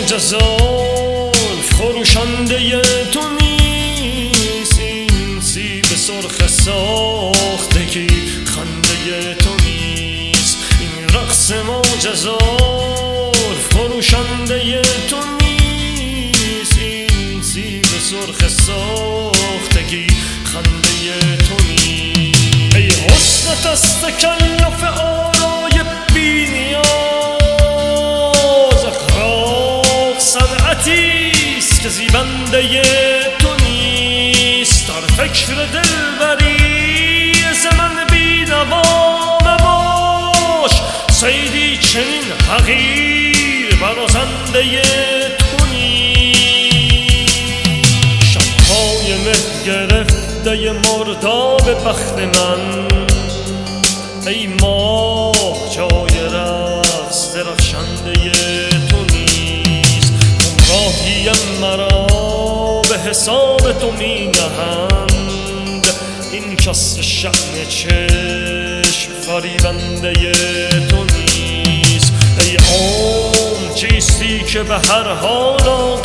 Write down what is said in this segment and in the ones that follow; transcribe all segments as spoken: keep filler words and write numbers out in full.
موج زلف خروشنده تو نیست، این سیب سرخ ساختگی خنده تو نیست. این رقص موج زلف خروشنده تو نیست، این سیب سرخ ساختگی خنده تو نیست. ای حسنت از تکلف آرای بی نیاز، اخلاق صنعتیست که زیبنده تو نیست. در فکر دلبری ز من بی نوا مباش، صیدی چنین حقیر برازنده تو نیست. شبهای مه گرفته مرداب بخت من، ای ماه جای رقص درخشنده تو نیست. گمراهیم مرا به حساب تو می نهند، این کس شأن چشم فریبنده تو نیست. ای عمر چیستی که به هر حال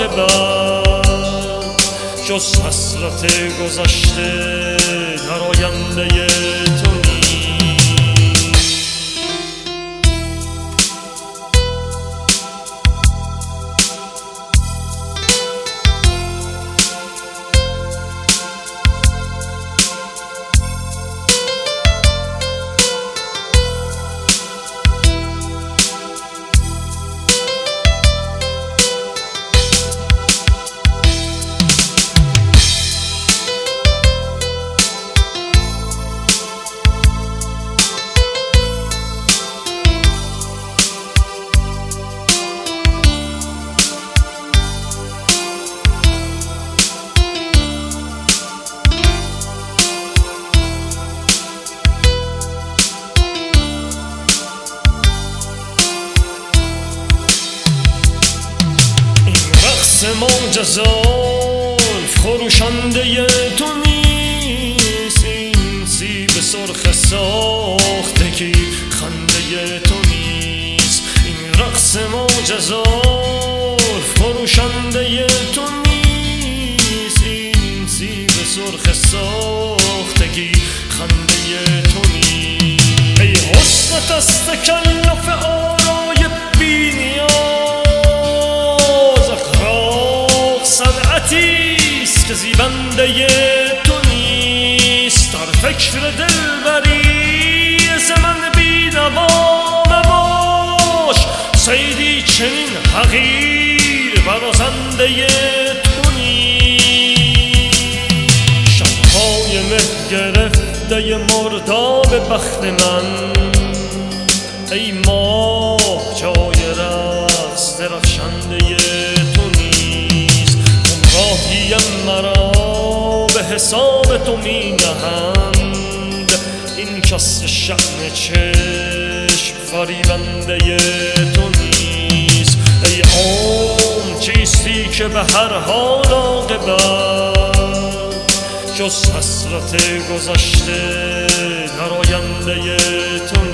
عاقبت جز حسرت گذشته در آینده تو نیست. موج زلف خروشنده تو نیست، این سیب سرخ ساختگی خنده تو نیست. این رقص موج زلف خروشنده تو نیست، این سیب سرخ ساختگی خنده تو نیست. ای حسنت از تکلف آرای بی نیاز، صنعتیست که زیبنده تو نیست. در فکر دلبری ز من بی نوا مباش، صیدی چنین حقیر برازنده تو نیست. شبهای مه گرفته مرداب بخت من، ای ماه جای رقص درخشنده تو نیست. گمراهیم مرا به حساب تو می نهند، این کس شأن چشم فریبنده تو نیست. ای عمر چیستی که به هر حال عاقبت جز حسرت گذشته در آینده تو نیست.